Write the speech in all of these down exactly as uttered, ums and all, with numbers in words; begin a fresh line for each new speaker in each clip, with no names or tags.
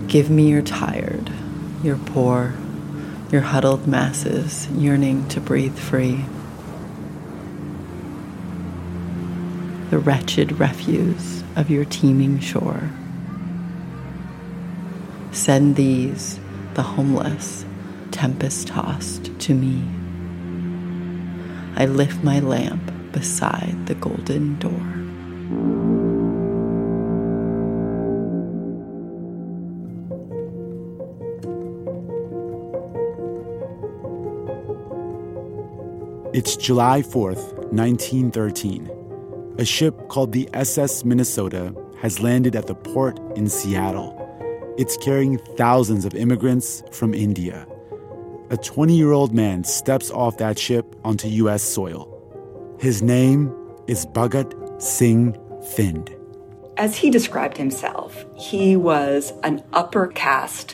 Give me your tired, your poor, your huddled masses yearning to breathe free. The wretched refuse of your teeming shore. Send these, the homeless, tempest-tossed, to me. I lift my lamp beside the golden door.
It's July fourth, nineteen thirteen. A ship called the S S Minnesota has landed at the port in Seattle. It's carrying thousands of immigrants from India. A twenty-year-old man steps off that ship onto U S soil. His name is Bhagat Singh Thind.
As he described himself, he was an upper caste,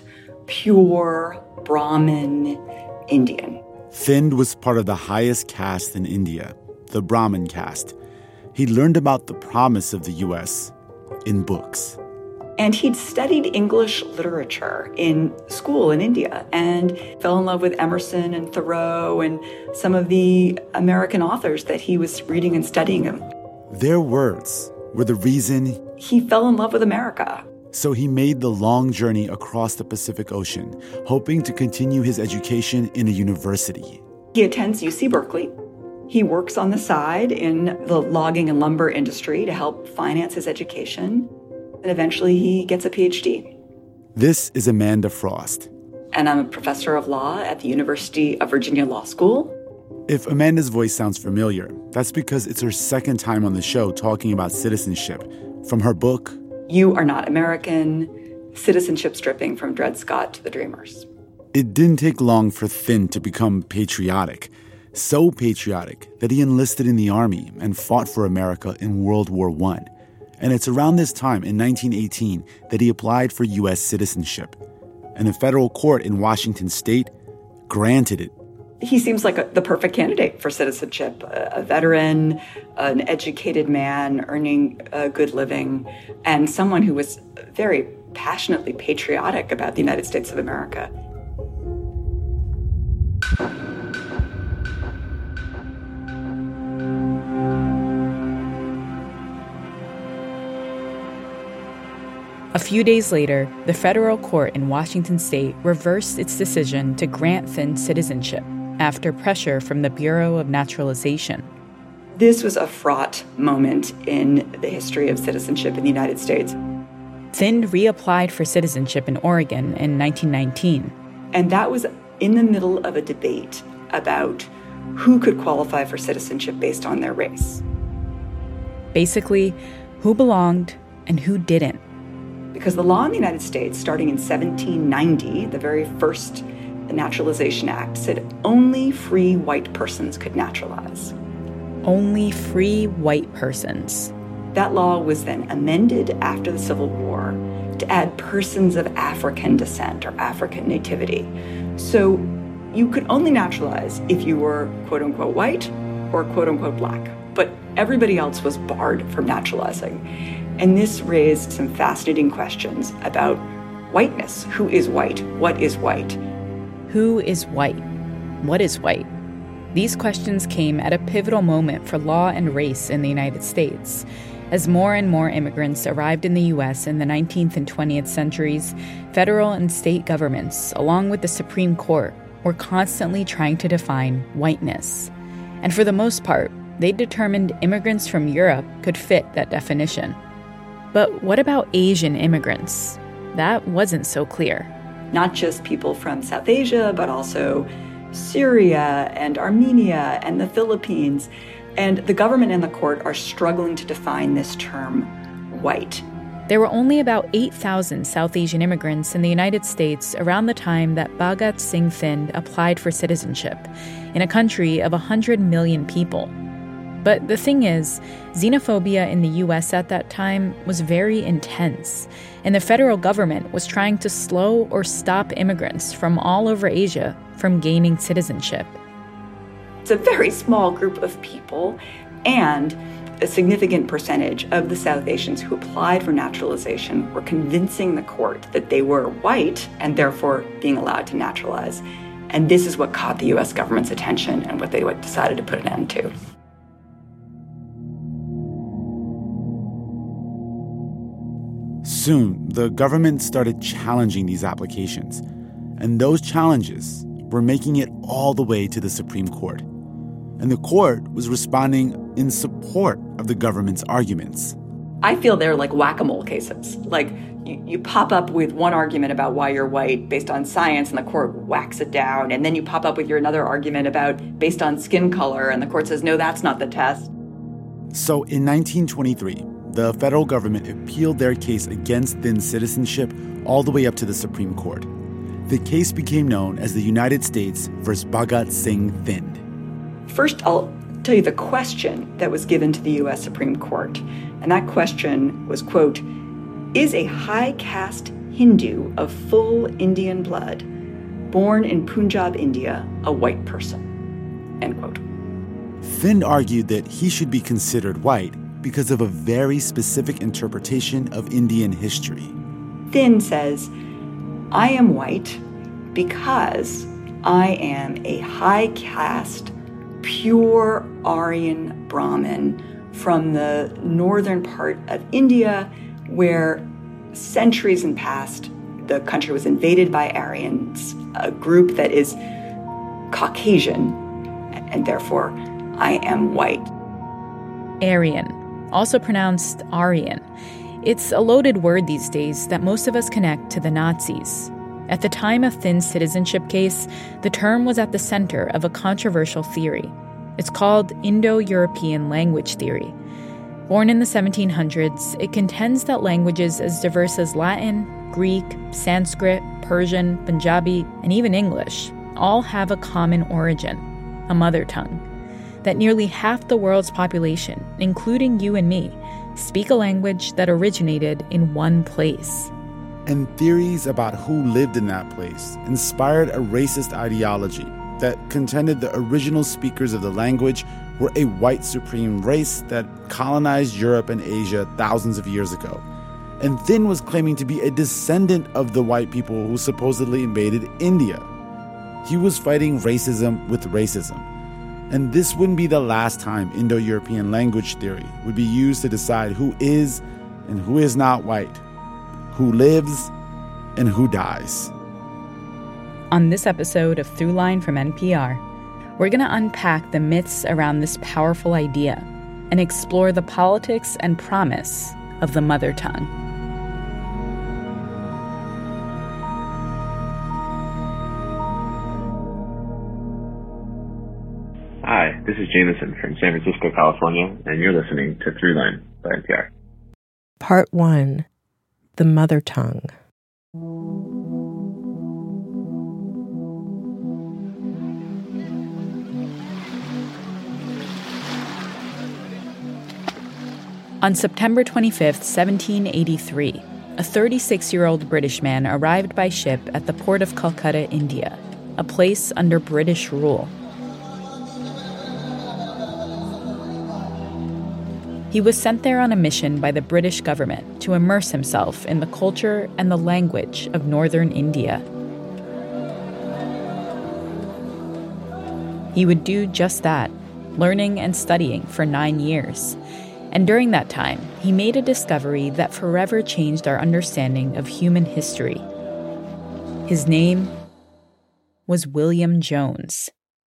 pure Brahmin Indian.
Thind was part of the highest caste in India, the Brahmin caste. He learned about the promise of the U S in books.
And he'd studied English literature in school in India and fell in love with Emerson and Thoreau and some of the American authors that he was reading and studying.
Their words were the reason
he fell in love with America.
So he made the long journey across the Pacific Ocean, hoping to continue his education in a university.
He attends U C Berkeley. He works on the side in the logging and lumber industry to help finance his education. And eventually he gets a P H D.
This is Amanda Frost.
And I'm a professor of law at the University of Virginia Law School.
If Amanda's voice sounds familiar, that's because it's her second time on the show talking about citizenship. From her book,
You Are Not American, Citizenship Stripping from Dred Scott to the Dreamers.
It didn't take long for Thind to become patriotic. So patriotic that he enlisted in the army and fought for America in World War One. And it's around this time, in nineteen eighteen, that he applied for U S citizenship. And the federal court in Washington state granted it.
He seems like a, the perfect candidate for citizenship. A, a veteran, an educated man earning a good living, and someone who was very passionately patriotic about the United States of America.
A few days later, the federal court in Washington state reversed its decision to grant Thind citizenship after pressure from the Bureau of Naturalization.
This was a fraught moment in the history of citizenship in the United States.
Thind reapplied for citizenship in Oregon in nineteen nineteen.
And that was in the middle of a debate about who could qualify for citizenship based on their race.
Basically, who belonged and who didn't.
Because the law in the United States, starting in seventeen ninety, the very first Naturalization Act, said only free white persons could naturalize.
Only free white persons.
That law was then amended after the Civil War to add persons of African descent or African nativity. So you could only naturalize if you were quote-unquote white or quote-unquote black. But everybody else was barred from naturalizing. And this raised some fascinating questions about whiteness. Who is white? What is white?
Who is white? What is white? These questions came at a pivotal moment for law and race in the United States. As more and more immigrants arrived in the U S in the nineteenth and twentieth centuries, federal and state governments, along with the Supreme Court, were constantly trying to define whiteness. And for the most part, they determined immigrants from Europe could fit that definition. But what about Asian immigrants? That wasn't so clear.
Not just people from South Asia, but also Syria and Armenia and the Philippines. And the government and the court are struggling to define this term, white.
There were only about eight thousand South Asian immigrants in the United States around the time that Bhagat Singh Thind applied for citizenship in a country of one hundred million people. But the thing is, xenophobia in the U S at that time was very intense, and the federal government was trying to slow or stop immigrants from all over Asia from gaining citizenship.
It's a very small group of people, and a significant percentage of the South Asians who applied for naturalization were convincing the court that they were white and therefore being allowed to naturalize. And this is what caught the U S government's attention and what they decided to put an end to.
Soon, the government started challenging these applications, and those challenges were making it all the way to the Supreme Court. And the court was responding in support of the government's arguments.
I feel they're like whack-a-mole cases. Like, you, you pop up with one argument about why you're white based on science, and the court whacks it down. And then you pop up with your another argument about based on skin color, and the court says, no, that's not the test.
So in nineteen twenty-three, the federal government appealed their case against Thind citizenship all the way up to the Supreme Court. The case became known as the United States versus Bhagat Singh Thind.
First, I'll tell you the question that was given to the U S Supreme Court. And that question was, quote, is a high caste Hindu of full Indian blood, born in Punjab, India, a white person? End quote.
Thind argued that he should be considered white because of a very specific interpretation of Indian history.
Thind says, I am white because I am a high caste, pure Aryan Brahmin from the northern part of India, where centuries in past, the country was invaded by Aryans, a group that is Caucasian, and therefore I am white.
Aryan, also pronounced Aryan. It's a loaded word these days that most of us connect to the Nazis. At the time of Thind's citizenship case, the term was at the center of a controversial theory. It's called Indo-European language theory. Born in the seventeen hundreds, it contends that languages as diverse as Latin, Greek, Sanskrit, Persian, Punjabi, and even English all have a common origin, a mother tongue. That nearly half the world's population, including you and me, speak a language that originated in one place.
And theories about who lived in that place inspired a racist ideology that contended the original speakers of the language were a white supreme race that colonized Europe and Asia thousands of years ago. And Thind was claiming to be a descendant of the white people who supposedly invaded India. He was fighting racism with racism. And this wouldn't be the last time Indo-European language theory would be used to decide who is and who is not white, who lives and who dies.
On this episode of Throughline from N P R, we're going to unpack the myths around this powerful idea and explore the politics and promise of the mother tongue.
Hi, this is Jameson from San Francisco, California, and you're listening to Throughline by N P R.
Part one, the mother tongue.
On September twenty-fifth, seventeen eighty-three, a thirty-six-year-old British man arrived by ship at the port of Calcutta, India, a place under British rule. He was sent there on a mission by the British government to immerse himself in the culture and the language of northern India. He would do just that, learning and studying for nine years. And during that time, he made a discovery that forever changed our understanding of human history. His name was William Jones.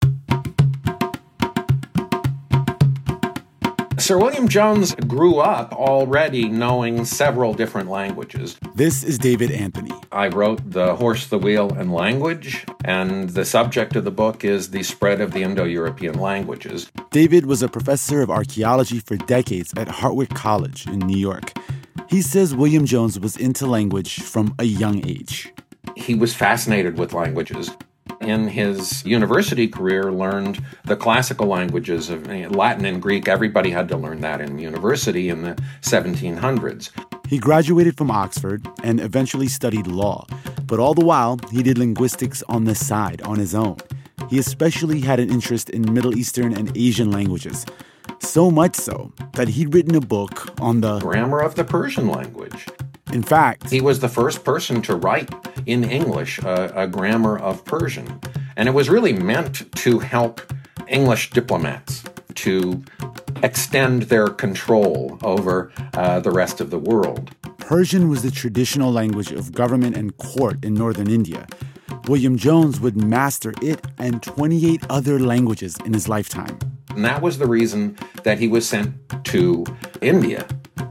Sir William Jones grew up already knowing several different languages.
This is David Anthony.
I wrote The Horse, the Wheel, and Language, and the subject of the book is the spread of the Indo-European languages.
David was a professor of archaeology for decades at Hartwick College in New York. He says William Jones was into language from a young age.
He was fascinated with languages. In his university career, learned the classical languages of Latin and Greek. Everybody had to learn that in university in the seventeen hundreds.
He graduated from Oxford and eventually studied law. But all the while, he did linguistics on the side, on his own. He especially had an interest in Middle Eastern and Asian languages. So much so that he'd written a book on the
grammar of the Persian language.
In fact,
he was the first person to write in English a, a grammar of Persian. And it was really meant to help English diplomats to extend their control over uh, the rest of the world.
Persian was the traditional language of government and court in northern India. William Jones would master it and twenty-eight other languages in his lifetime.
And that was the reason that he was sent to India.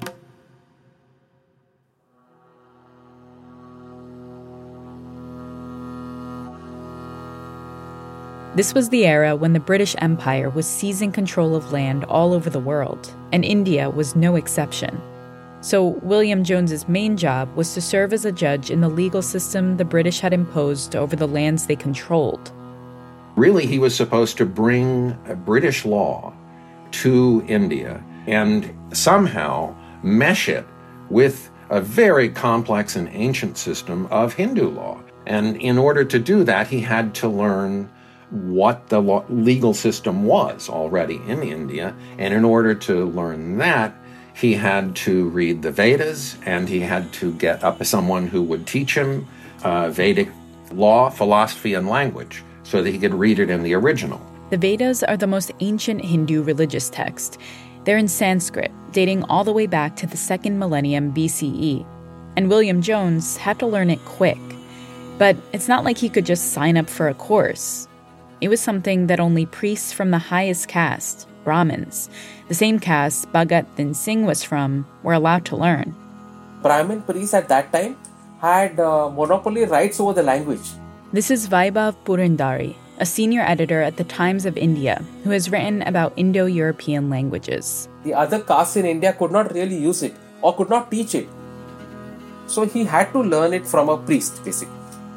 This was the era when the British Empire was seizing control of land all over the world, and India was no exception. So William Jones's main job was to serve as a judge in the legal system the British had imposed over the lands they controlled.
Really, he was supposed to bring British law to India and somehow mesh it with a very complex and ancient system of Hindu law. And in order to do that, he had to learn what the law, legal system was already in India. And in order to learn that, he had to read the Vedas, and he had to get up someone who would teach him uh, Vedic law, philosophy, and language so that he could read it in the original.
The Vedas are the most ancient Hindu religious text. They're in Sanskrit, dating all the way back to the second millennium B C E. And William Jones had to learn it quick. But it's not like he could just sign up for a course. It was something that only priests from the highest caste, Brahmins, the same caste Bhagat Singh Singh was from, were allowed to learn.
Brahmin priests at that time had uh, monopoly rights over the language.
This is Vaibhav Purandari, a senior editor at the Times of India, who has written about Indo-European languages.
The other castes in India could not really use it or could not teach it. So he had to learn it from a priest, basically.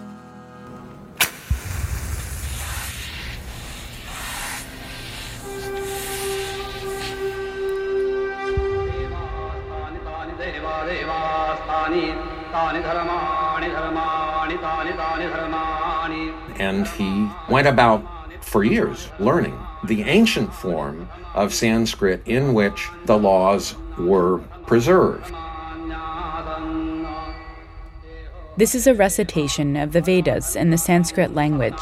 And he went about for years learning the ancient form of Sanskrit in which the laws were preserved.
This is a recitation of the Vedas in the Sanskrit language.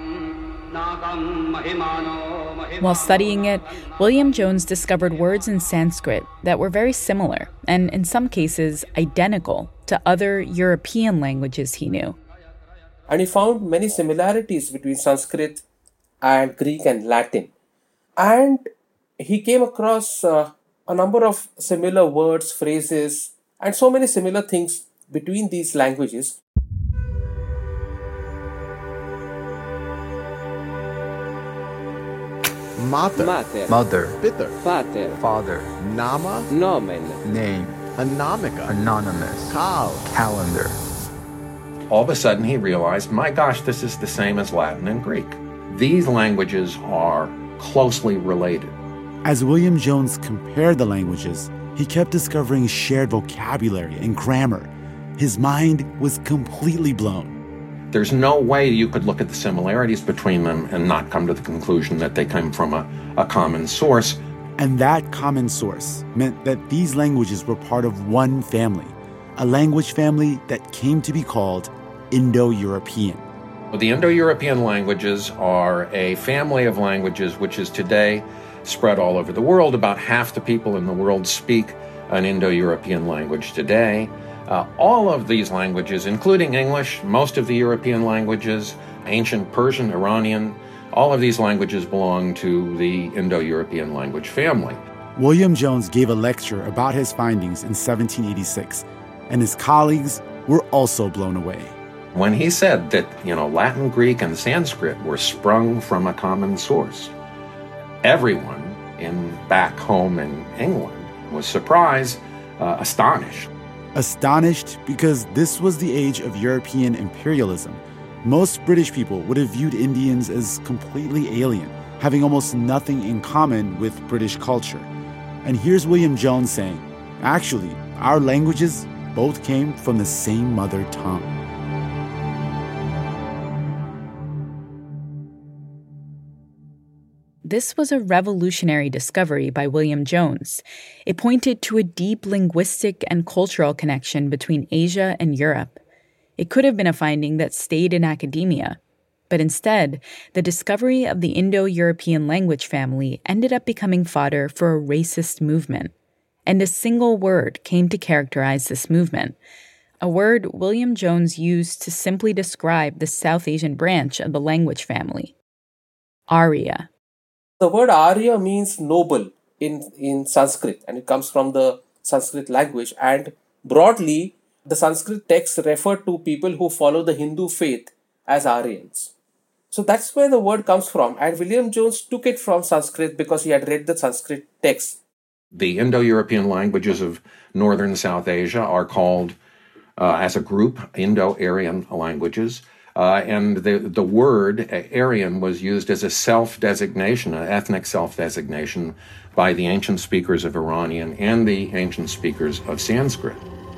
While studying it, William Jones discovered words in Sanskrit that were very similar, and in some cases identical, to other European languages he knew.
And he found many similarities between Sanskrit and Greek and Latin. And he came across uh, a number of similar words, phrases, and so many similar things between these languages.
Mater,
Mater,
mother,
Pitter, Pater,
father, Nama,
Nomen,
name, Anamika, anonymous,
Kal,
calendar.
All of a sudden he realized, my gosh, this is the same as Latin and Greek. These languages are closely related.
As William Jones compared the languages, he kept discovering shared vocabulary and grammar. His mind was completely blown.
There's no way you could look at the similarities between them and not come to the conclusion that they come from a, a common source.
And that common source meant that these languages were part of one family, a language family that came to be called Indo-European.
The Indo-European languages are a family of languages which is today spread all over the world. About half the people in the world speak an Indo-European language today. Uh, all of these languages, including English, most of the European languages, ancient Persian, Iranian, all of these languages belong to the Indo-European language family.
William Jones gave a lecture about his findings in seventeen eighty-six, and his colleagues were also blown away.
When he said that, you know, Latin, Greek, and Sanskrit were sprung from a common source, everyone in back home in England was surprised, uh, astonished.
Astonished because this was the age of European imperialism. Most British people would have viewed Indians as completely alien, having almost nothing in common with British culture. And here's William Jones saying, actually, our languages both came from the same mother tongue.
this was a revolutionary discovery by William Jones. It pointed to a deep linguistic and cultural connection between Asia and Europe. It could have been a finding that stayed in academia. But instead, the discovery of the Indo-European language family ended up becoming fodder for a racist movement. And a single word came to characterize this movement, a word William Jones used to simply describe the South Asian branch of the language family: Arya.
The word Arya means noble in, in Sanskrit, and it comes from the Sanskrit language. And broadly, the Sanskrit texts refer to people who follow the Hindu faith as Aryans. So that's where the word comes from. And William Jones took it from Sanskrit because he had read the Sanskrit text.
The Indo-European languages of northern South Asia are called, uh, as a group, Indo-Aryan languages. Uh, and the, the word Aryan was used as a self-designation, an ethnic self-designation by the ancient speakers of Iranian and the ancient speakers of Sanskrit.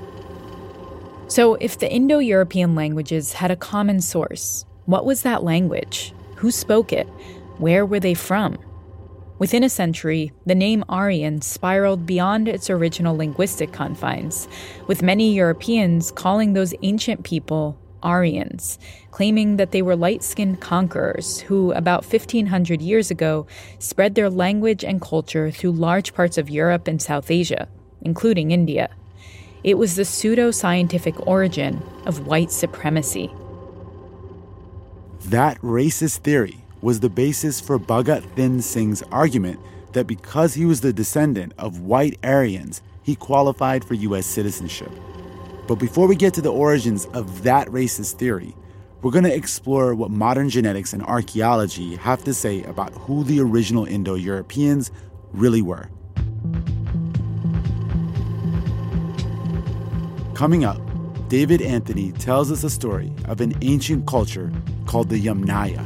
So if the Indo-European languages had a common source, what was that language? Who spoke it? Where were they from? Within a century, the name Aryan spiraled beyond its original linguistic confines, with many Europeans calling those ancient people Aryans, claiming that they were light-skinned conquerors who, about fifteen hundred years ago, spread their language and culture through large parts of Europe and South Asia, including India. It was the pseudo-scientific origin of white supremacy.
That racist theory was the basis for Bhagat Singh Singh's argument that because he was the descendant of white Aryans, he qualified for U S citizenship. But before we get to the origins of that racist theory, we're going to explore what modern genetics and archaeology have to say about who the original Indo-Europeans really were. Coming up, David Anthony tells us a story of an ancient culture called the Yamnaya.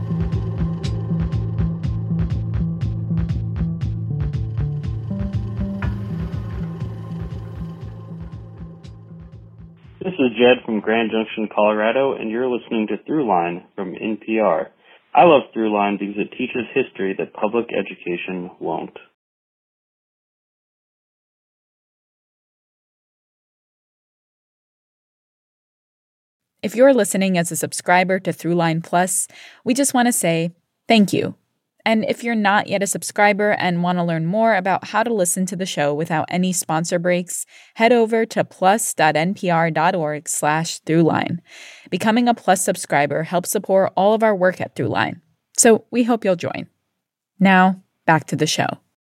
This is Jed from Grand Junction, Colorado, and you're listening to Throughline from N P R. I love Throughline because it teaches history that public education won't.
If you're listening as a subscriber to Throughline Plus, we just want to say thank you. And if you're not yet a subscriber and want to learn more about how to listen to the show without any sponsor breaks, head over to plus.npr.org slash Throughline. Becoming a Plus subscriber helps support all of our work at Throughline. So we hope you'll join. Now, back to the show.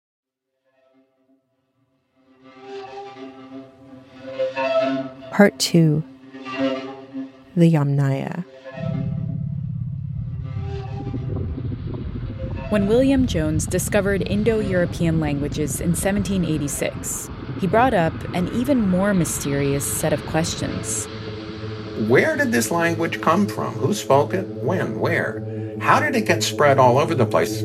Part two. The Yamnaya.
When William Jones discovered Indo-European languages in seventeen eighty-six, he brought up an even more mysterious set of questions.
Where did this language come from? Who spoke it? When? Where? How did it get spread all over the place?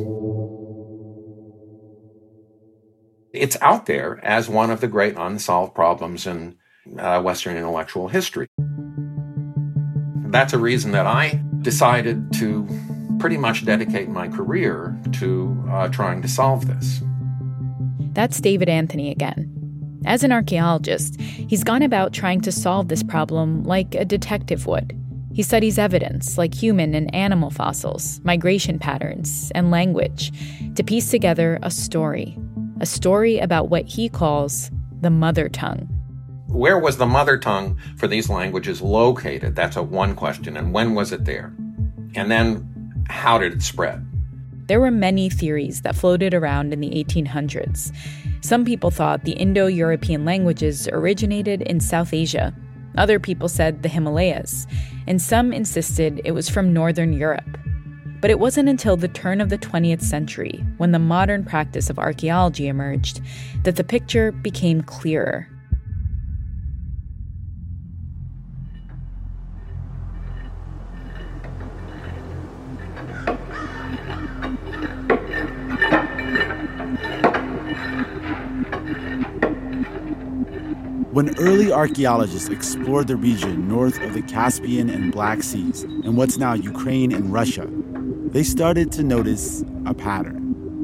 It's out there as one of the great unsolved problems in uh, Western intellectual history. That's a reason that I decided to pretty much dedicate my career to uh, trying to solve this.
That's David Anthony again. As an archaeologist, he's gone about trying to solve this problem like a detective would. He studies evidence like human and animal fossils, migration patterns, and language to piece together a story, a story about what he calls the mother tongue.
Where was the mother tongue for these languages located? That's a one question. And when was it there? And then how did it spread?
There were many theories that floated around in the eighteen hundreds. Some people thought the Indo-European languages originated in South Asia. Other people said the Himalayas. And some insisted it was from Northern Europe. But it wasn't until the turn of the twentieth century, when the modern practice of archaeology emerged, that the picture became clearer.
When early archaeologists explored the region north of the Caspian and Black Seas, in what's now Ukraine and Russia, they started to notice a pattern.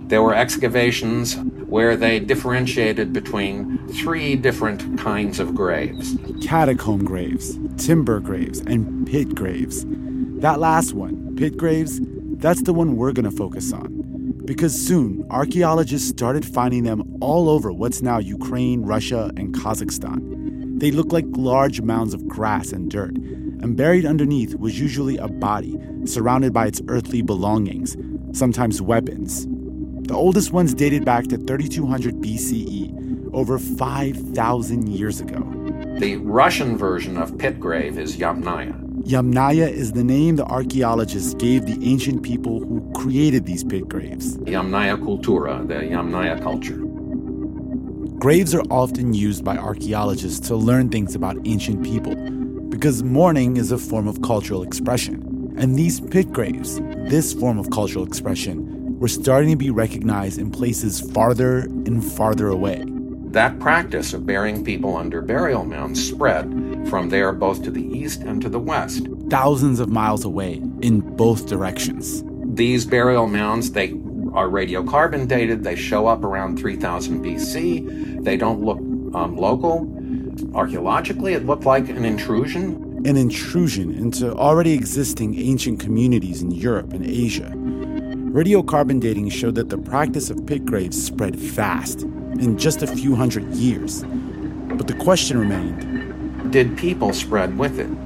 There were excavations where they differentiated between three different kinds of graves.
Catacomb graves, timber graves, and pit graves. That last one, pit graves, that's the one we're going to focus on. Because soon, archaeologists started finding them all over what's now Ukraine, Russia, and Kazakhstan. They looked like large mounds of grass and dirt, and buried underneath was usually a body surrounded by its earthly belongings, sometimes weapons. The oldest ones dated back to thirty-two hundred B C E, over five thousand years ago.
The Russian version of pit grave is Yamnaya.
Yamnaya is the name the archaeologists gave the ancient people who created these pit graves.
Yamnaya Kultura, the Yamnaya culture.
Graves are often used by archaeologists to learn things about ancient people because mourning is a form of cultural expression. And these pit graves, this form of cultural expression, were starting to be recognized in places farther and farther away.
That practice of burying people under burial mounds spread from there both to the east and to the west.
Thousands of miles away in both directions.
These burial mounds, they are radiocarbon dated. They show up around three thousand B C. They don't look um, local. Archaeologically, it looked like an intrusion.
An intrusion into already existing ancient communities in Europe and Asia. Radiocarbon dating showed that the practice of pit graves spread fast, in just a few hundred years. But the question remained,
did people spread with it?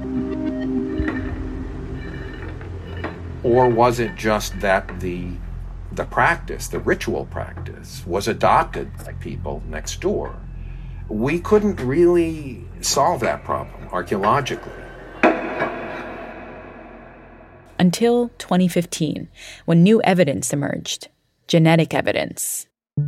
Or was it just that the the practice, the ritual practice, was adopted by people next door? We couldn't really solve that problem archaeologically.
Until twenty fifteen, when new evidence emerged, genetic evidence.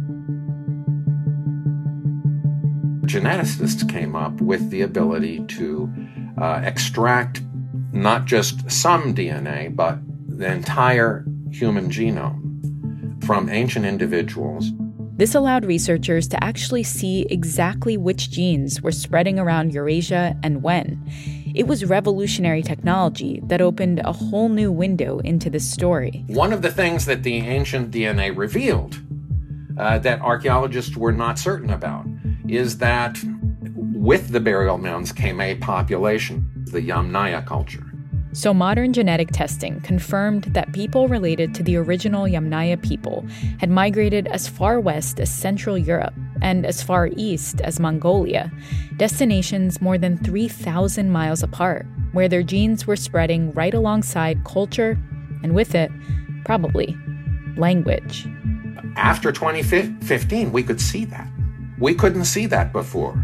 Geneticists came up with the ability to uh, extract not just some D N A, but the entire human genome from ancient individuals.
This allowed researchers to actually see exactly which genes were spreading around Eurasia and when. It was revolutionary technology that opened a whole new window into this story.
One of the things that the ancient D N A revealed uh, that archaeologists were not certain about is that with the burial mounds came a population, the Yamnaya culture.
So modern genetic testing confirmed that people related to the original Yamnaya people had migrated as far west as Central Europe and as far east as Mongolia, destinations more than three thousand miles apart, where their genes were spreading right alongside culture, and with it, probably, language.
After twenty fifteen, we could see that. We couldn't see that before.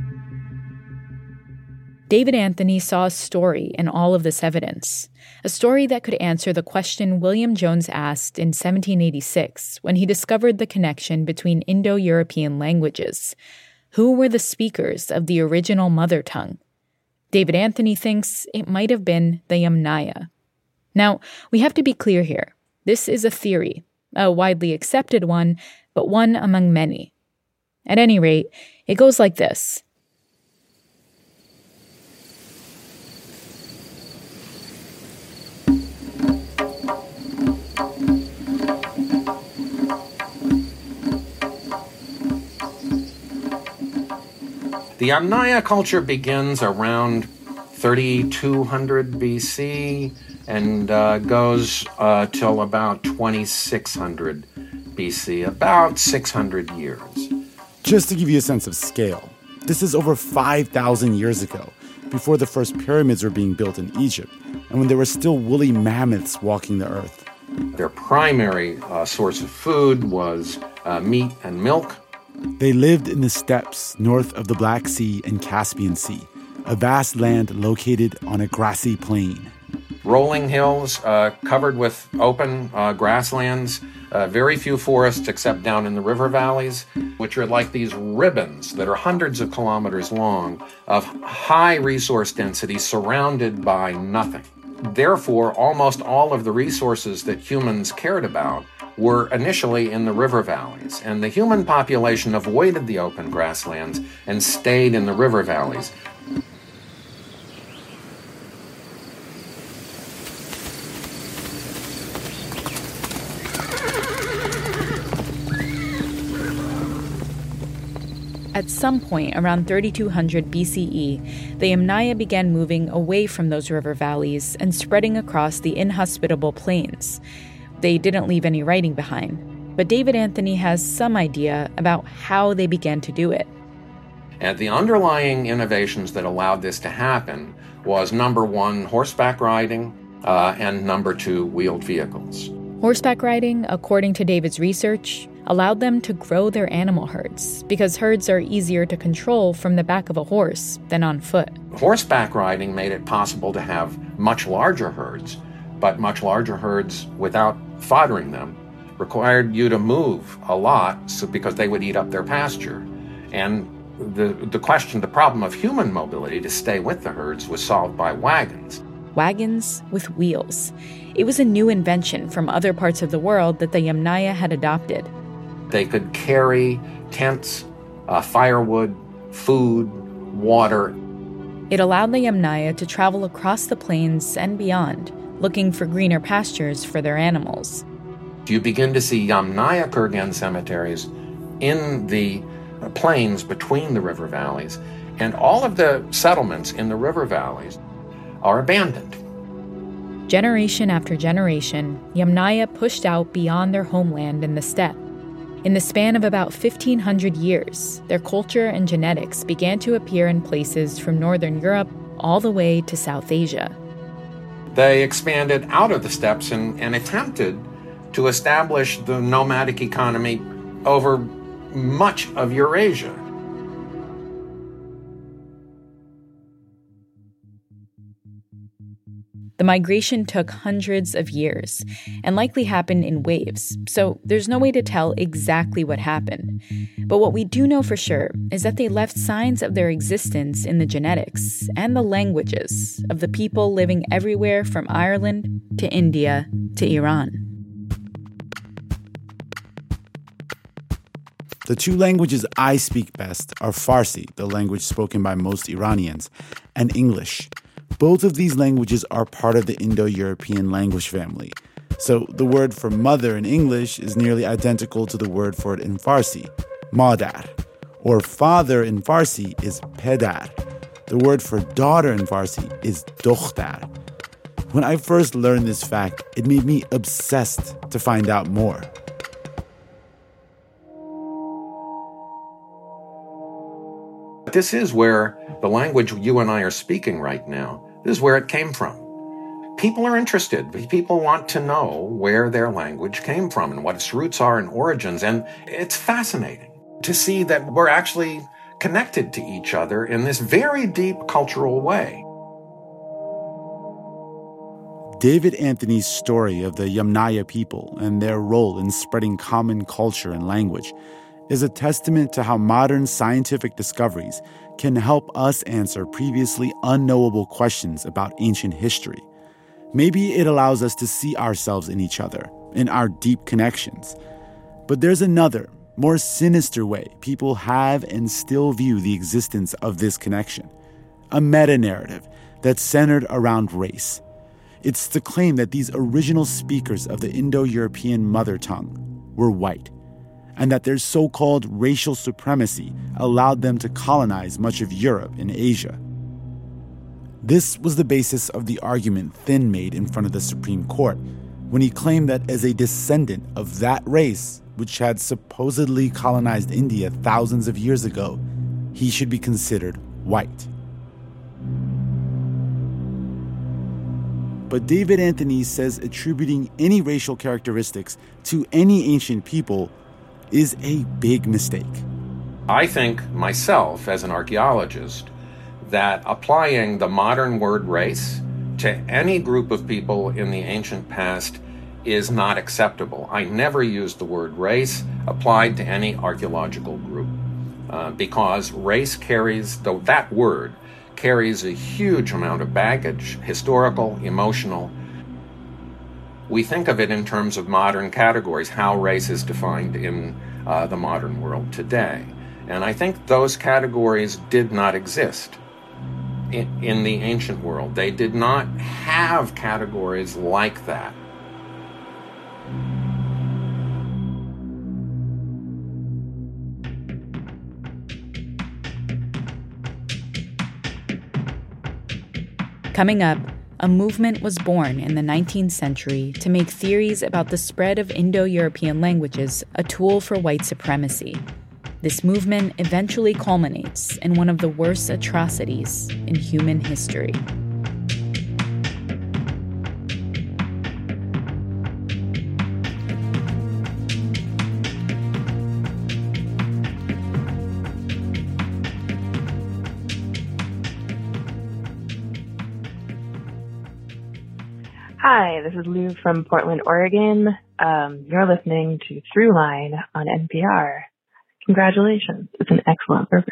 David Anthony saw a story in all of this evidence, a story that could answer the question William Jones asked in seventeen eighty-six when he discovered the connection between Indo-European languages. Who were the speakers of the original mother tongue? David Anthony thinks it might have been the Yamnaya. Now, we have to be clear here. This is a theory, a widely accepted one, but one among many. At any rate, it goes like this.
The Yamnaya culture begins around thirty-two hundred B C and uh, goes uh, till about twenty-six hundred B C, about six hundred years.
Just to give you a sense of scale, this is over five thousand years ago, before the first pyramids were being built in Egypt, and when there were still woolly mammoths walking the earth.
Their primary uh, source of food was uh, meat and milk.
They lived in the steppes north of the Black Sea and Caspian Sea, a vast land located on a grassy plain.
Rolling hills uh, covered with open uh, grasslands, uh, very few forests except down in the river valleys, which are like these ribbons that are hundreds of kilometers long of high resource density surrounded by nothing. Therefore, almost all of the resources that humans cared about were initially in the river valleys, and the human population avoided the open grasslands and stayed in the river valleys.
At some point around thirty-two hundred B C E, the Yamnaya began moving away from those river valleys and spreading across the inhospitable plains. They didn't leave any writing behind, but David Anthony has some idea about how they began to do it.
And the underlying innovations that allowed this to happen was, number one, horseback riding, uh, and number two, wheeled vehicles.
Horseback riding, according to David's research, allowed them to grow their animal herds because herds are easier to control from the back of a horse than on foot.
Horseback riding made it possible to have much larger herds, but much larger herds without foddering them required you to move a lot so, because they would eat up their pasture. And the, the question, the problem of human mobility to stay with the herds was solved by wagons.
Wagons with wheels. It was a new invention from other parts of the world that the Yamnaya had adopted.
They could carry tents, uh, firewood, food, water.
It allowed the Yamnaya to travel across the plains and beyond, looking for greener pastures for their animals.
You begin to see Yamnaya Kurgan cemeteries in the plains between the river valleys, and all of the settlements in the river valleys are abandoned.
Generation after generation, Yamnaya pushed out beyond their homeland in the steppe. In the span of about fifteen hundred years, their culture and genetics began to appear in places from northern Europe all the way to South Asia.
They expanded out of the steppes and, and attempted to establish the nomadic economy over much of Eurasia.
The migration took hundreds of years and likely happened in waves, so there's no way to tell exactly what happened. But what we do know for sure is that they left signs of their existence in the genetics and the languages of the people living everywhere from Ireland to India to Iran.
The two languages I speak best are Farsi, the language spoken by most Iranians, and English. Both of these languages are part of the Indo-European language family. So the word for mother in English is nearly identical to the word for it in Farsi, madar. Or father in Farsi is pedar. The word for daughter in Farsi is dokhtar. When I first learned this fact, it made me obsessed to find out more.
This is where the language you and I are speaking right now, this is where it came from. People are interested. People want to know where their language came from and what its roots are and origins. And it's fascinating to see that we're actually connected to each other in this very deep cultural way.
David Anthony's story of the Yamnaya people and their role in spreading common culture and language is a testament to how modern scientific discoveries can help us answer previously unknowable questions about ancient history. Maybe it allows us to see ourselves in each other, in our deep connections. But there's another, more sinister way people have and still view the existence of this connection. A meta-narrative that's centered around race. It's the claim that these original speakers of the Indo-European mother tongue were white, and that their so-called racial supremacy allowed them to colonize much of Europe and Asia. This was the basis of the argument Thin made in front of the Supreme Court when he claimed that as a descendant of that race, which had supposedly colonized India thousands of years ago, he should be considered white. But David Anthony says attributing any racial characteristics to any ancient people is a big mistake.
I think myself, as an archaeologist, that applying the modern word race to any group of people in the ancient past is not acceptable. I never used the word race applied to any archaeological group uh, because race carries, though that word carries a huge amount of baggage, historical, emotional. We think of it in terms of modern categories, how race is defined in uh, the modern world today. And I think those categories did not exist in, in the ancient world. They did not have categories like that.
Coming up, a movement was born in the nineteenth century to make theories about the spread of Indo-European languages a tool for white supremacy. This movement eventually culminates in one of the worst atrocities in human history.
Hi, this is Lou from Portland, Oregon. Um, you're listening to Throughline on N P R. Congratulations. It's an excellent program.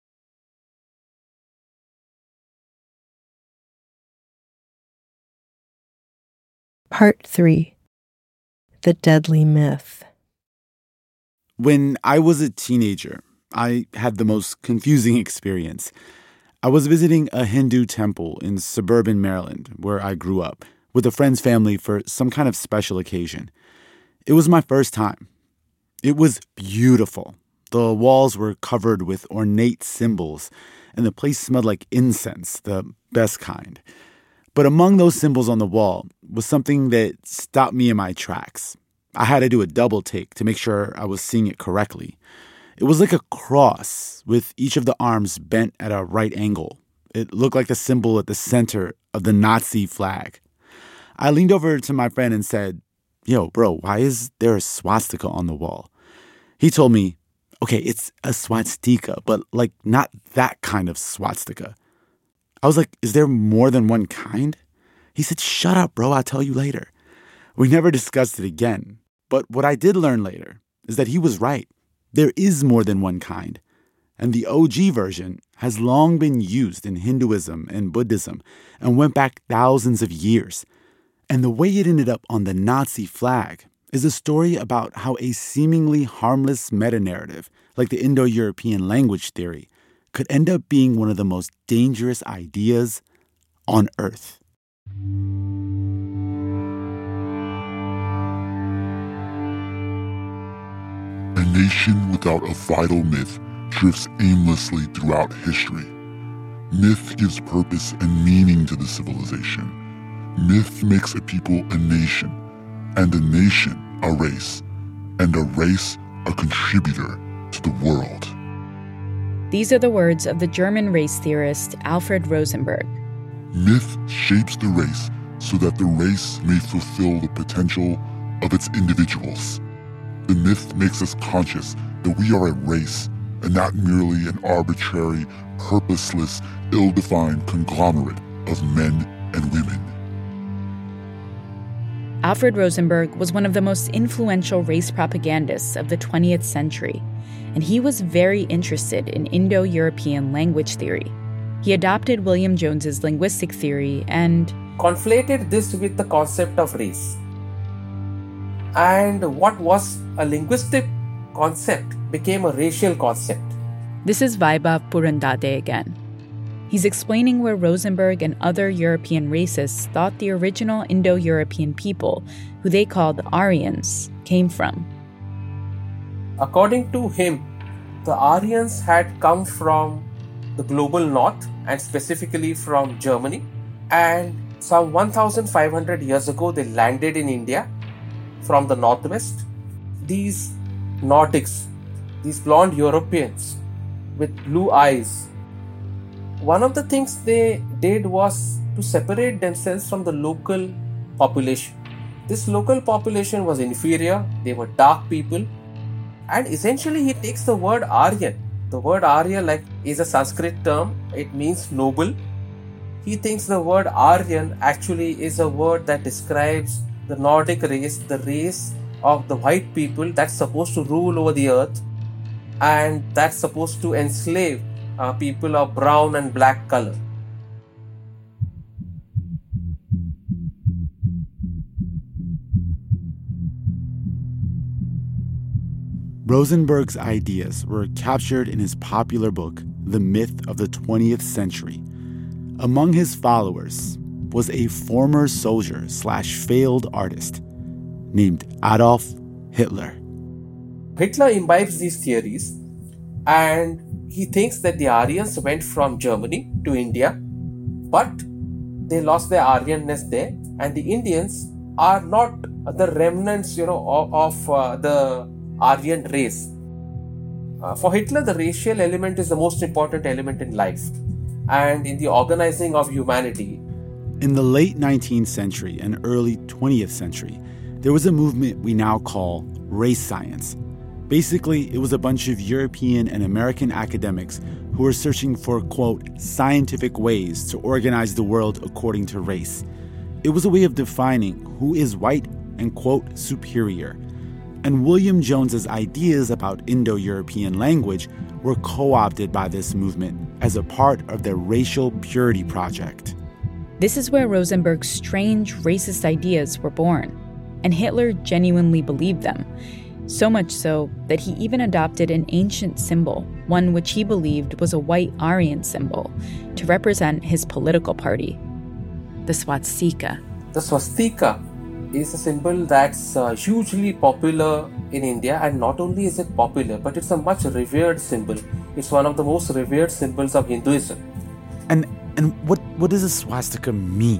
Part three. The Deadly Myth.
When I was a teenager, I had the most confusing experience. I was visiting a Hindu temple in suburban Maryland, where I grew up, with a friend's family for some kind of special occasion. It was my first time. It was beautiful. The walls were covered with ornate symbols, and the place smelled like incense, the best kind. But among those symbols on the wall was something that stopped me in my tracks. I had to do a double take to make sure I was seeing it correctly. It was like a cross, with each of the arms bent at a right angle. It looked like the symbol at the center of the Nazi flag. I leaned over to my friend and said, "Yo, bro, why is there a swastika on the wall?" He told me, "Okay, it's a swastika, but like not that kind of swastika." I was like, "Is there more than one kind?" He said, "Shut up, bro, I'll tell you later." We never discussed it again. But what I did learn later is that he was right. There is more than one kind. And the O G version has long been used in Hinduism and Buddhism and went back thousands of years. And the way it ended up on the Nazi flag is a story about how a seemingly harmless meta-narrative, like the Indo-European language theory, could end up being one of the most dangerous ideas on Earth.
A nation without a vital myth drifts aimlessly throughout history. Myth gives purpose and meaning to the civilization. Myth makes a people a nation, and a nation a race, and a race a contributor to the world.
These are the words of the German race theorist Alfred Rosenberg.
Myth shapes the race so that the race may fulfill the potential of its individuals. The myth makes us conscious that we are a race and not merely an arbitrary, purposeless, ill-defined conglomerate of men and women.
Alfred Rosenberg was one of the most influential race propagandists of the twentieth century, and he was very interested in Indo-European language theory. He adopted William Jones's linguistic theory and
conflated this with the concept of race. And what was a linguistic concept became a racial concept.
This is Vaibhav Purandade again. He's explaining where Rosenberg and other European racists thought the original Indo-European people, who they called Aryans, came from.
According to him, the Aryans had come from the global north and specifically from Germany. And some one thousand five hundred years ago, they landed in India from the northwest. These Nordics, these blonde Europeans with blue eyes, one of the things they did was to separate themselves from the local population. This local population was inferior, they were dark people, and essentially he takes the word Aryan. The word Arya like is a Sanskrit term, it means noble. He thinks the word Aryan actually is a word that describes the Nordic race, the race of the white people that's supposed to rule over the earth and that's supposed to enslave uh, people of brown and black color.
Rosenberg's ideas were captured in his popular book, The Myth of the twentieth Century. Among his followers was a former soldier slash failed artist named Adolf Hitler.
Hitler imbibes these theories and he thinks that the Aryans went from Germany to India, but they lost their Aryanness there, and the Indians are not the remnants, you know, of, of uh, the Aryan race. Uh, for Hitler, the racial element is the most important element in life and in the organizing of humanity.
In the late nineteenth century and early twentieth century, there was a movement we now call race science. Basically, it was a bunch of European and American academics who were searching for, quote, scientific ways to organize the world according to race. It was a way of defining who is white and, quote, superior. And William Jones's ideas about Indo-European language were co-opted by this movement as a part of their Racial Purity Project.
This is where Rosenberg's strange racist ideas were born, and Hitler genuinely believed them. So much so that he even adopted an ancient symbol, one which he believed was a white Aryan symbol, to represent his political party, the swastika.
The swastika is a symbol that's uh, hugely popular in India, and not only is it popular, but it's a much revered symbol. It's one of the most revered symbols of Hinduism.
And and what, what does a swastika mean?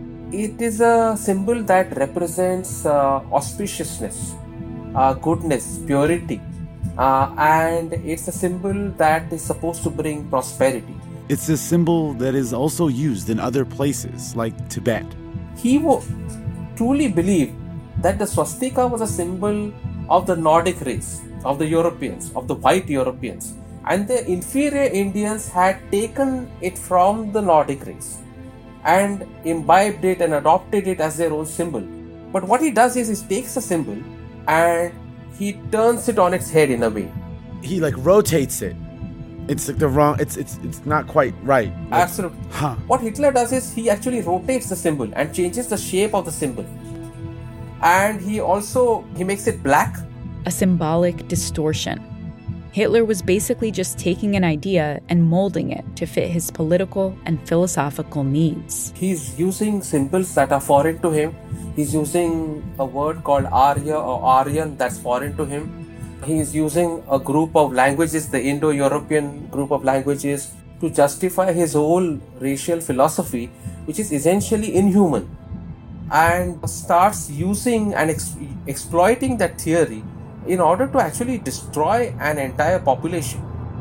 It is a symbol that represents uh, auspiciousness, Uh, goodness, purity, uh, and it's a symbol that is supposed to bring prosperity.
It's a symbol that is also used in other places, like Tibet.
He wo- truly believed that the swastika was a symbol of the Nordic race, of the Europeans, of the white Europeans, and the inferior Indians had taken it from the Nordic race and imbibed it and adopted it as their own symbol. But what he does is he takes a symbol and he turns it on its head in a way.
He like rotates it. It's like the wrong. It's it's it's not quite right. Like,
Absolutely.
Huh.
What Hitler does is he actually rotates the symbol and changes the shape of the symbol, and he also he makes it black.
A symbolic distortion. Hitler was basically just taking an idea and molding it to fit his political and philosophical needs.
He's using symbols that are foreign to him. He's using a word called Arya or Aryan that's foreign to him. He's using a group of languages, the Indo-European group of languages, to justify his whole racial philosophy, which is essentially inhuman, and starts using and ex- exploiting that theory in order to actually destroy an entire population.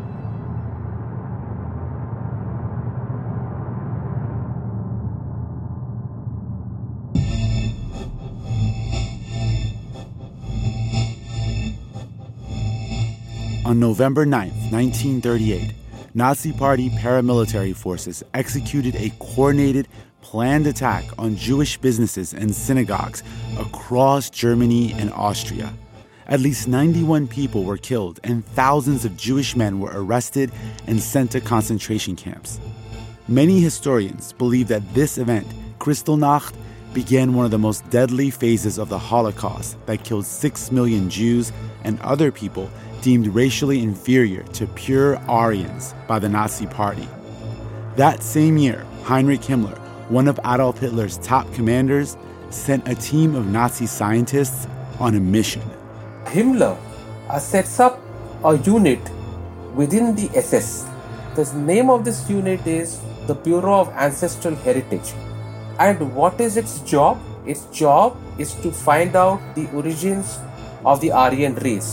On November ninth, nineteen thirty-eight, Nazi Party paramilitary forces executed a coordinated, planned attack on Jewish businesses and synagogues across Germany and Austria. At least ninety-one people were killed, and thousands of Jewish men were arrested and sent to concentration camps. Many historians believe that this event, Kristallnacht, began one of the most deadly phases of the Holocaust that killed six million Jews and other people deemed racially inferior to pure Aryans by the Nazi Party. That same year, Heinrich Himmler, one of Adolf Hitler's top commanders, sent a team of Nazi scientists on a mission.
Himmler uh, sets up a unit within the S S. The name of this unit is the Bureau of Ancestral Heritage. And what is its job? Its job is to find out the origins of the Aryan race.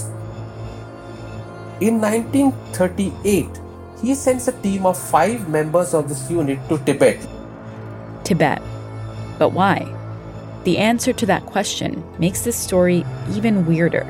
In nineteen thirty-eight, he sends a team of five members of this unit to Tibet.
Tibet. But why? The answer to that question makes this story even weirder.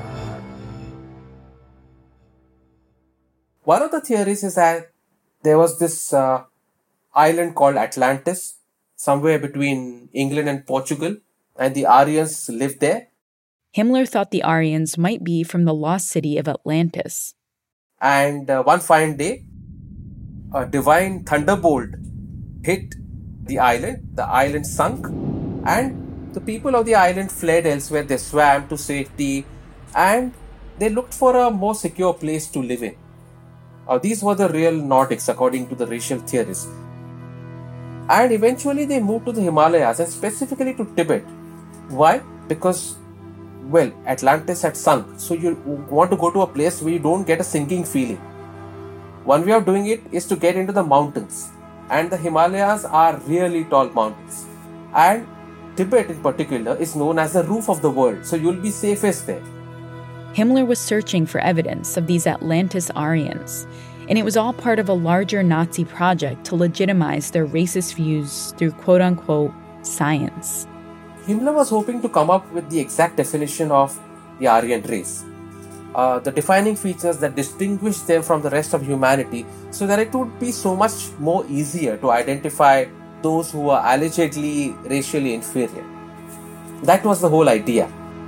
One of the theories is that there was this uh, island called Atlantis, somewhere between England and Portugal, and the Aryans lived there.
Himmler thought the Aryans might be from the lost city of Atlantis.
And uh, one fine day, a divine thunderbolt hit the island. The island sunk, and the people of the island fled elsewhere. They swam to safety, and they looked for a more secure place to live in. Uh, these were the real Nordics, according to the racial theorists. And eventually they moved to the Himalayas, and specifically to Tibet. Why? Because, well, Atlantis had sunk. So you want to go to a place where you don't get a sinking feeling. One way of doing it is to get into the mountains. and the Himalayas are really tall mountains. And Tibet in particular is known as the roof of the world, so you'll be safest there.
Himmler was searching for evidence of these Atlantis Aryans, and it was all part of a larger Nazi project to legitimize their racist views through quote-unquote science.
Himmler was hoping to come up with the exact definition of the Aryan race, uh, the defining features that distinguish them from the rest of humanity, so that it would be so much more easier to identify those who are allegedly racially inferior. That was the whole idea.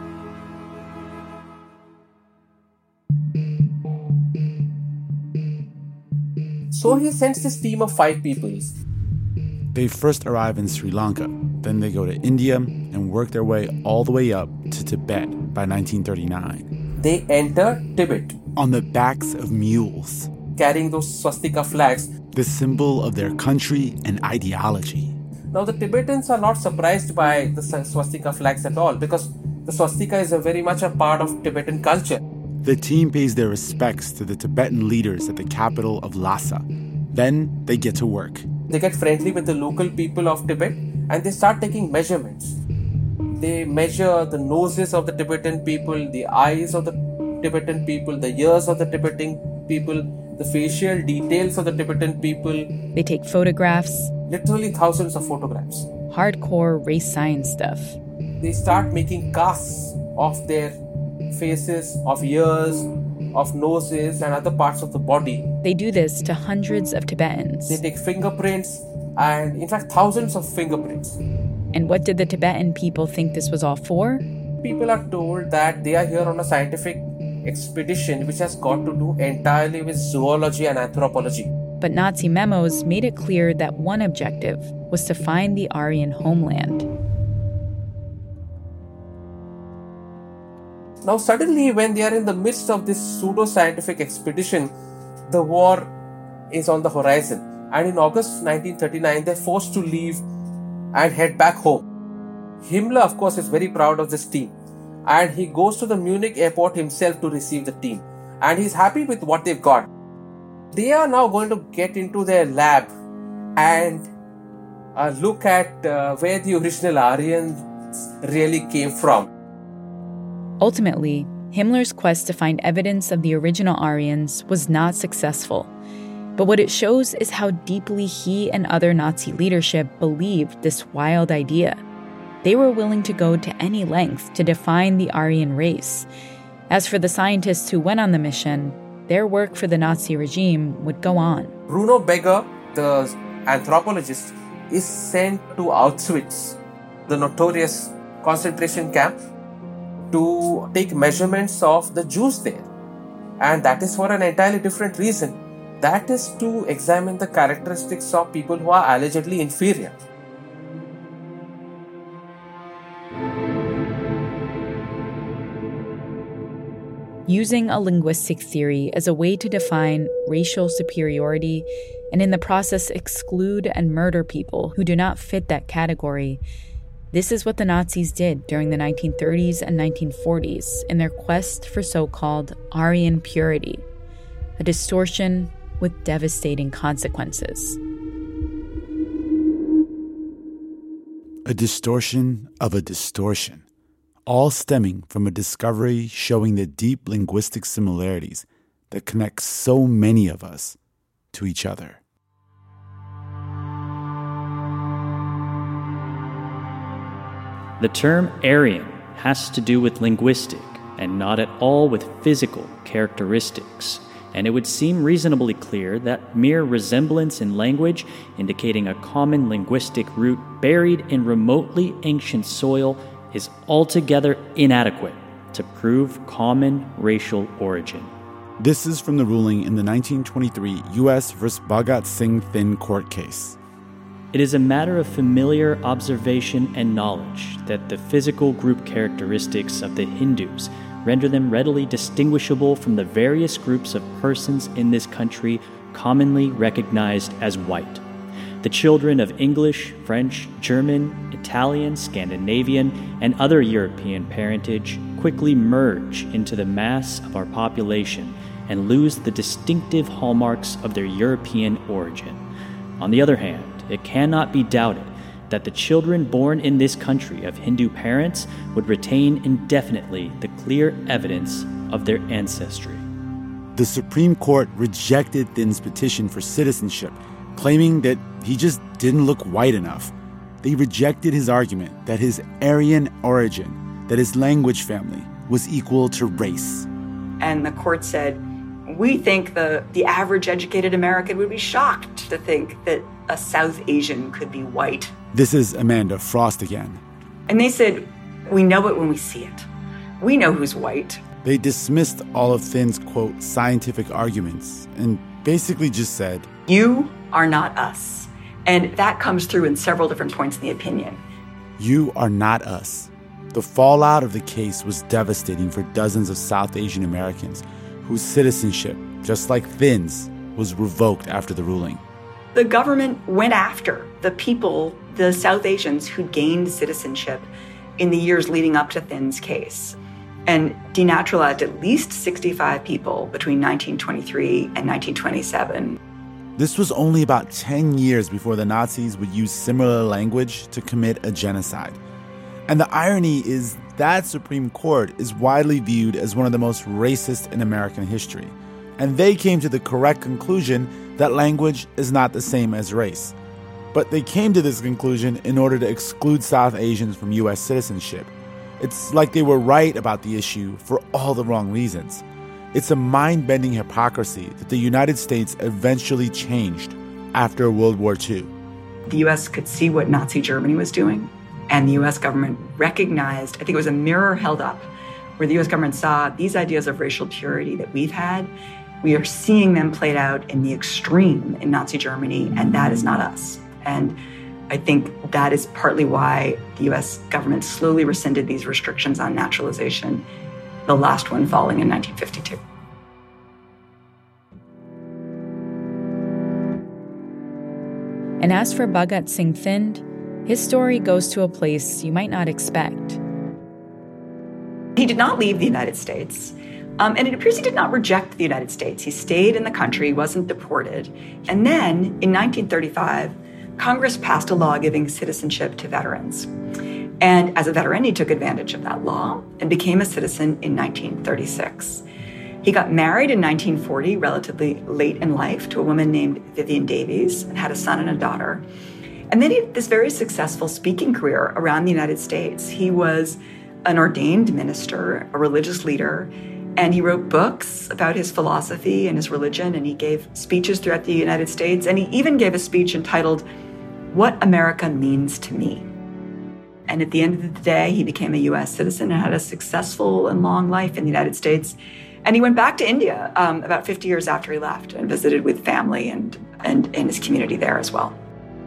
So he sends this team of five people.
They first arrive in Sri Lanka, then they go to India and work their way all the way up to Tibet by nineteen thirty-nine.
They enter Tibet
on the backs of mules,
carrying those swastika flags,
the symbol of their country and ideology.
Now the Tibetans are not surprised by the swastika flags at all, because the swastika is a very much a part of Tibetan culture.
The team pays their respects to the Tibetan leaders at the capital of Lhasa. Then they get to work.
They get friendly with the local people of Tibet and they start taking measurements. They measure the noses of the Tibetan people, the eyes of the Tibetan people, the ears of the Tibetan people, the facial details of the Tibetan people.
They take photographs.
Literally thousands of photographs.
Hardcore race science stuff.
They start making casts of their faces, of ears, of noses and other parts of the body.
They do this to hundreds of Tibetans.
They take fingerprints and in fact thousands of fingerprints.
And what did the Tibetan people think this was all for?
People are told that they are here on a scientific expedition which has got to do entirely with zoology and anthropology.
But Nazi memos made it clear that one objective was to find the Aryan homeland.
Now suddenly, when they are in the midst of this pseudo-scientific expedition, the war is on the horizon. And in August nineteen thirty-nine, they're forced to leave and head back home. Himmler, of course, is very proud of this team. And he goes to the Munich airport himself to receive the team. And he's happy with what they've got. They are now going to get into their lab and uh, look at uh, where the original Aryans really came from.
Ultimately, Himmler's quest to find evidence of the original Aryans was not successful. But what it shows is how deeply he and other Nazi leadership believed this wild idea. They were willing to go to any length to define the Aryan race. As for the scientists who went on the mission, their work for the Nazi regime would go on.
Bruno Beger, the anthropologist, is sent to Auschwitz, the notorious concentration camp, to take measurements of the Jews there. And that is for an entirely different reason. That is to examine the characteristics of people who are allegedly inferior.
Using a linguistic theory as a way to define racial superiority and in the process exclude and murder people who do not fit that category. This is what the Nazis did during the nineteen thirties and nineteen forties in their quest for so-called Aryan purity, a distortion with devastating consequences.
A distortion of a distortion, all stemming from a discovery showing the deep linguistic similarities that connect so many of us to each other.
The term Aryan has to do with linguistic and not at all with physical characteristics, and it would seem reasonably clear that mere resemblance in language, indicating a common linguistic root buried in remotely ancient soil, is altogether inadequate to prove common racial origin.
This is from the ruling in the nineteen twenty-three U S versus Bhagat Singh Thind court case.
It is a matter of familiar observation and knowledge that the physical group characteristics of the Hindus render them readily distinguishable from the various groups of persons in this country commonly recognized as white. The children of English, French, German, Italian, Scandinavian, and other European parentage quickly merge into the mass of our population and lose the distinctive hallmarks of their European origin. On the other hand, it cannot be doubted that the children born in this country of Hindu parents would retain indefinitely the clear evidence of their ancestry.
The Supreme Court rejected Thin's petition for citizenship, claiming that he just didn't look white enough. They rejected his argument that his Aryan origin, that his language family, was equal to race.
And the court said, we think the, the average educated American would be shocked to think that a South Asian could be white.
This is Amanda Frost again.
And they said, we know it when we see it. We know who's white.
They dismissed all of Thin's, quote, scientific arguments and basically just said,
you are not us. And that comes through in several different points in the opinion.
You are not us. The fallout of the case was devastating for dozens of South Asian Americans whose citizenship, just like Thin's, was revoked after the ruling.
The government went after the people, the South Asians who gained citizenship in the years leading up to Thin's case, and denaturalized at least sixty-five people between nineteen twenty-three and nineteen twenty-seven.
This was only about ten years before the Nazis would use similar language to commit a genocide. And the irony is that Supreme Court is widely viewed as one of the most racist in American history. And they came to the correct conclusion that language is not the same as race. But they came to this conclusion in order to exclude South Asians from U S citizenship. It's like they were right about the issue for all the wrong reasons. It's a mind-bending hypocrisy that the United States eventually changed after World War Two.
The U S could see what Nazi Germany was doing, and the U S government recognized, I think it was a mirror held up, where the U S government saw these ideas of racial purity that we've had. We are seeing them played out in the extreme in Nazi Germany, and that is not us. And I think that is partly why the U S government slowly rescinded these restrictions on naturalization, the last one falling in nineteen fifty-two.
And as for Bhagat Singh Thind, his story goes to a place you might not expect.
He did not leave the United States. Um, and it appears he did not reject the United States. He stayed in the country, wasn't deported. And then, in nineteen thirty-five, Congress passed a law giving citizenship to veterans. And as a veteran, he took advantage of that law and became a citizen in nineteen thirty-six. He got married in nineteen forty, relatively late in life, to a woman named Vivian Davies, and had a son and a daughter. And then he had this very successful speaking career around the United States. He was an ordained minister, a religious leader, and he wrote books about his philosophy and his religion, and he gave speeches throughout the United States, and he even gave a speech entitled, What America Means to Me. And at the end of the day, he became a U S citizen and had a successful and long life in the United States. And he went back to India um, about fifty years after he left and visited with family and, and, and his community there as well.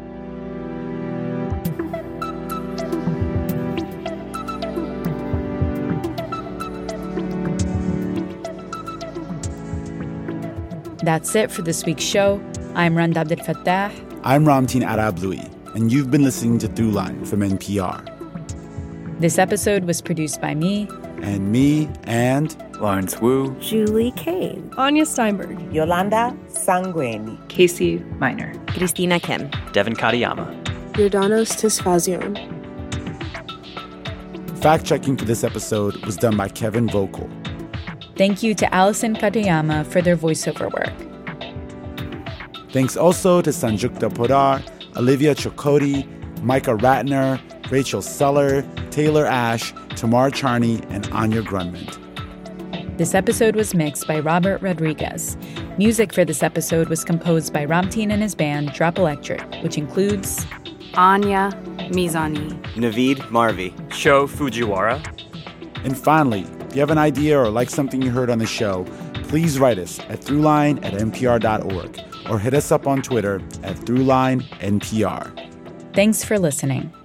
That's it for this week's show. I'm Randa Abdel Fattah.
I'm Ramteen Arablouei, and you've been listening to Throughline from N P R.
This episode was produced by me.
And me, and...
Lawrence Wu.
Julie Kane.
Anya Steinberg.
Yolanda Sangweni.
Casey Miner.
Christina Kim.
Devin Katayama.
Yordanos Tisfazion.
Fact-checking for this episode was done by Kevin Vogel.
Thank you to Allison Katayama for their voiceover work.
Thanks also to Sanjukta Podar, Olivia Chakoti, Micah Ratner, Rachel Seller, Taylor Ash, Tamar Charney, and Anya Grunman.
This episode was mixed by Robert Rodriguez. Music for this episode was composed by Ramteen and his band Drop Electric, which includes
Anya Mizani,
Naveed Marvi, Sho Fujiwara.
And finally, if you have an idea or like something you heard on the show, please write us at throughline at n p r dot org or hit us up on Twitter at throughlinenpr.
Thanks for listening.